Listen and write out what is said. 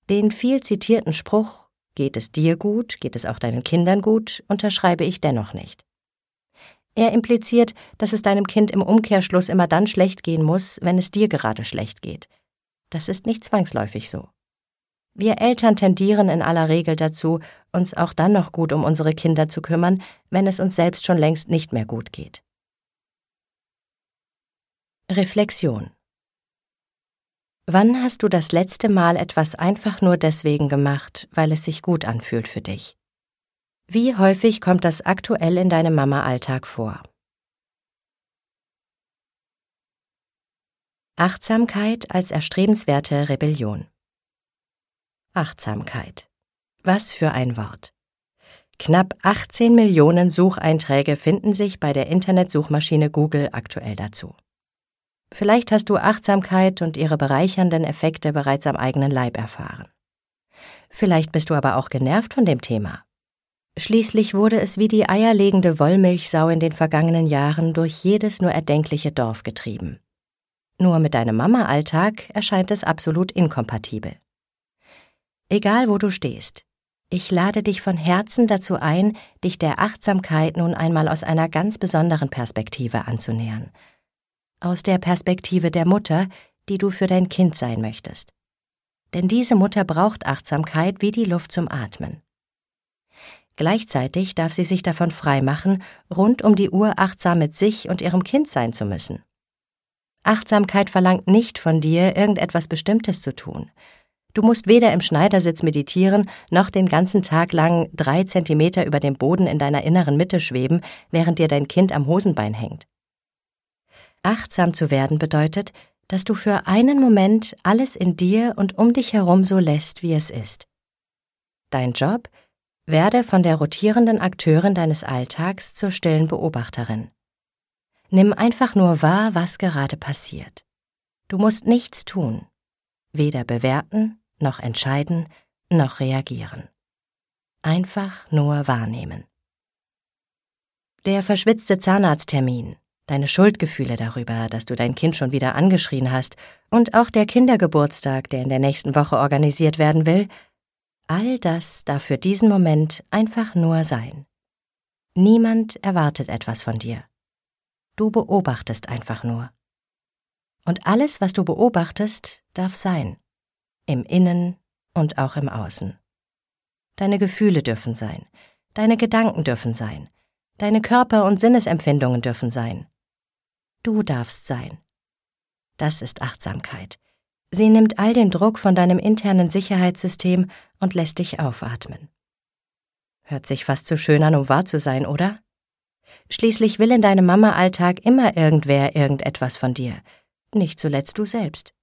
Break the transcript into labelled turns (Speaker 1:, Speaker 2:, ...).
Speaker 1: Den viel zitierten Spruch „Geht es dir gut, geht es auch deinen Kindern gut?“ unterschreibe ich dennoch nicht. Er impliziert, dass es deinem Kind im Umkehrschluss immer dann schlecht gehen muss, wenn es dir gerade schlecht geht. Das ist nicht zwangsläufig so. Wir Eltern tendieren in aller Regel dazu, uns auch dann noch gut um unsere Kinder zu kümmern, wenn es uns selbst schon längst nicht mehr gut geht. Reflexion. Wann hast du das letzte Mal etwas einfach nur deswegen gemacht, weil es sich gut anfühlt für dich? Wie häufig kommt das aktuell in deinem Mama-Alltag vor? Achtsamkeit als erstrebenswerte Rebellion. Achtsamkeit. Was für ein Wort. Knapp 18 Millionen Sucheinträge finden sich bei der Internetsuchmaschine Google aktuell dazu. Vielleicht hast du Achtsamkeit und ihre bereichernden Effekte bereits am eigenen Leib erfahren. Vielleicht bist du aber auch genervt von dem Thema. Schließlich wurde es wie die eierlegende Wollmilchsau in den vergangenen Jahren durch jedes nur erdenkliche Dorf getrieben. Nur mit deinem Mama-Alltag erscheint es absolut inkompatibel. Egal wo du stehst, ich lade dich von Herzen dazu ein, dich der Achtsamkeit nun einmal aus einer ganz besonderen Perspektive anzunähern. Aus der Perspektive der Mutter, die du für dein Kind sein möchtest. Denn diese Mutter braucht Achtsamkeit wie die Luft zum Atmen. Gleichzeitig darf sie sich davon freimachen, rund um die Uhr achtsam mit sich und ihrem Kind sein zu müssen. Achtsamkeit verlangt nicht von dir, irgendetwas Bestimmtes zu tun. Du musst weder im Schneidersitz meditieren, noch den ganzen Tag lang 3 Zentimeter über dem Boden in deiner inneren Mitte schweben, während dir dein Kind am Hosenbein hängt. Achtsam zu werden bedeutet, dass du für einen Moment alles in dir und um dich herum so lässt, wie es ist. Dein Job? Werde von der rotierenden Akteurin deines Alltags zur stillen Beobachterin. Nimm einfach nur wahr, was gerade passiert. Du musst nichts tun, weder bewerten, noch entscheiden, noch reagieren. Einfach nur wahrnehmen. Der verschwitzte Zahnarzttermin, deine Schuldgefühle darüber, dass du dein Kind schon wieder angeschrien hast, und auch der Kindergeburtstag, der in der nächsten Woche organisiert werden will, all das darf für diesen Moment einfach nur sein. Niemand erwartet etwas von dir. Du beobachtest einfach nur. Und alles, was du beobachtest, darf sein. Im Innen und auch im Außen. Deine Gefühle dürfen sein. Deine Gedanken dürfen sein. Deine Körper- und Sinnesempfindungen dürfen sein. Du darfst sein. Das ist Achtsamkeit. Sie nimmt all den Druck von deinem internen Sicherheitssystem und lässt dich aufatmen. Hört sich fast zu schön an, um wahr zu sein, oder? Schließlich will in deinem Mama-Alltag immer irgendwer irgendetwas von dir, nicht zuletzt du selbst.